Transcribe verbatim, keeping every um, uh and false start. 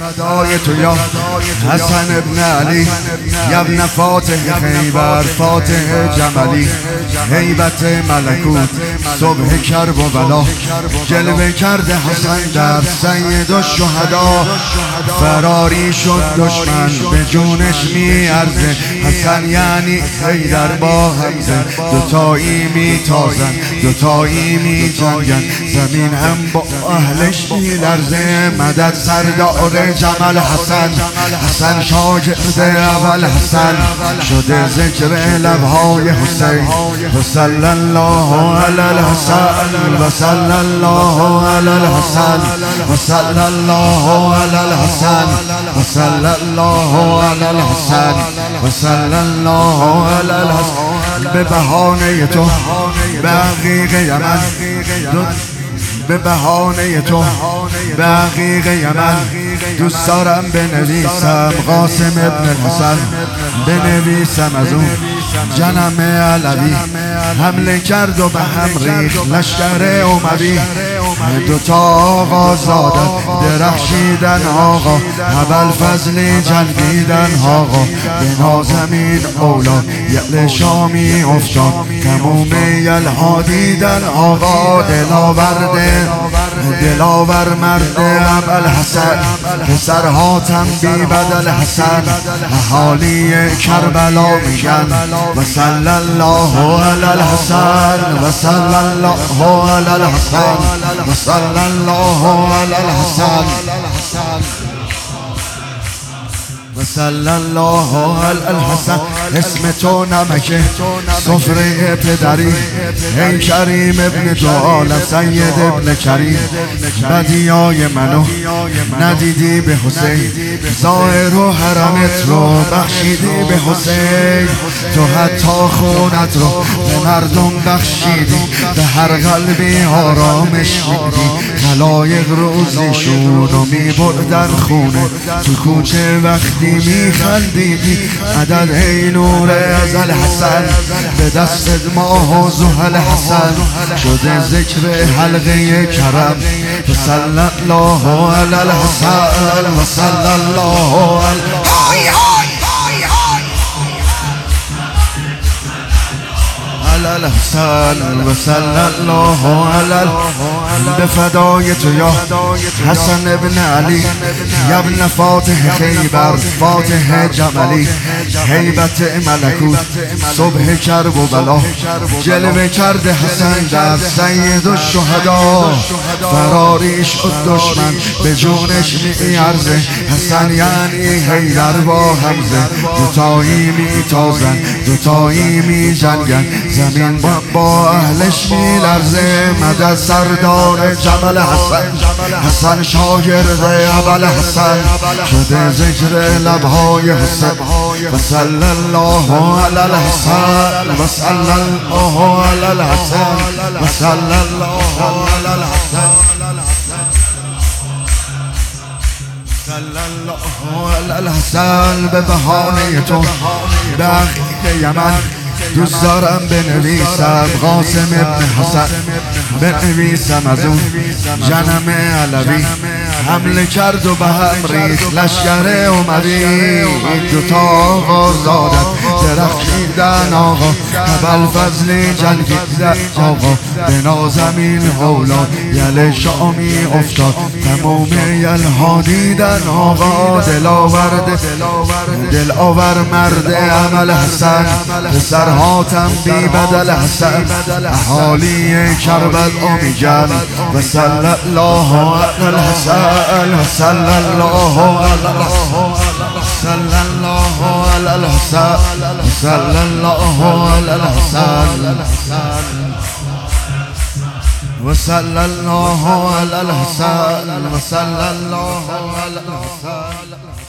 فدای تو یا حسن ابن علی یا ابن فاتح خیبر فاتح جملی هیبت ملکوت صبح کرب و بلا جلوه کرده حسن در سید الشهدا فراری شد دشمن به جونش میارزه حسن یعنی حیدر با حمزه دوتایی میتازن دوتایی میجنگن زمین هم با اهلش میلرزه مدد سردار جمل حسن حسن شاگرد اول حسن شده ذکر لبهای حسین و صلی الله علی الحسن و صلی الله علی الحسن و صلی الله علی الحسن و صلی الله علی الحسن و صلی الله علی الحسن به بهانه تو بقیق یمن به بهانه تو بقیق یمن دوست دارم بنویسم قاسم ابن الحسن بنویسم از اون جنم علوی حمله کرد و به هم ریخت لشکر اموی دوتا آقا زادن درخشیدن آقا هبل فضلی جنگیدن آقا به نازمین اولا یعل شامی افتاد تموم یلها دیدن آقا دلاورده دلاور مرد ابوالحسن پسر حاتم بی بدل حسن اهالی کربلا میگن و صلی الله علی الحسن و صلی الله علی الحسن و صلی الله علی الحسن و صلی الله علی الحسن اسم تو نمکه سفره پدری ای کریم ابن دو عالم سید ابن کریم بدیای منو ندیدی به حسین ظاهر و حرمت رو بخشیدی به حسین تو حتی خونت رو به مردم بخشیدی به هر قلبی آرامش میدی خلایق روزیشون رو میبردن خونه تو کوچه وقتی میخندیدی عدد ای نور از الحسن به دست ماه و زحل حسن شده ذکر حلقه کرم و صلی الله علی الحسن و صلی الله علی الحسن و صلی الله علی به فدای تو یا حسن ابن علی یا ابن فاتح خیبر فاتح جملی هیبت ملکوت صبح کرب و بلا جلوه کرده حسن در سید الشهدا فراری شد دشمن به جونش میارزه حسن یعنی حیدر با حمزه دوتایی میتازن دوتایی میجنگن زمین با, با اهلش میلرزه مدد سردار جمل حسن حسن شاگرد ابوالحسن شده ذکر لبهای حسن و صلی الله علی الحسن و صلی الله علی الحسن و صلی الله علی الحسن صلی الله علی الحسن به بهانه تو بقیق یمن دوست دارم بنویسم قاسم ابن حسن بنویسم از اون جنم علوی حمله کرد و به هم ریخت لشکر اموی دوتا آقا زادن درخشیدن آقا هبل فضلی جنگیدن آقا به نازمین هولا یل شامی افتاد تموم یلها دیدن آقا دلاورد دلاور مرد عمل حسن پسر حاتم بی بدل حسن اهالی کربلا میگن و صلی الله علی الحسن و صلی الله علی صلی الله علی الحسن و صلی الله علی الحسن و صلی الله علی الحسن و صلی الله علی الحسن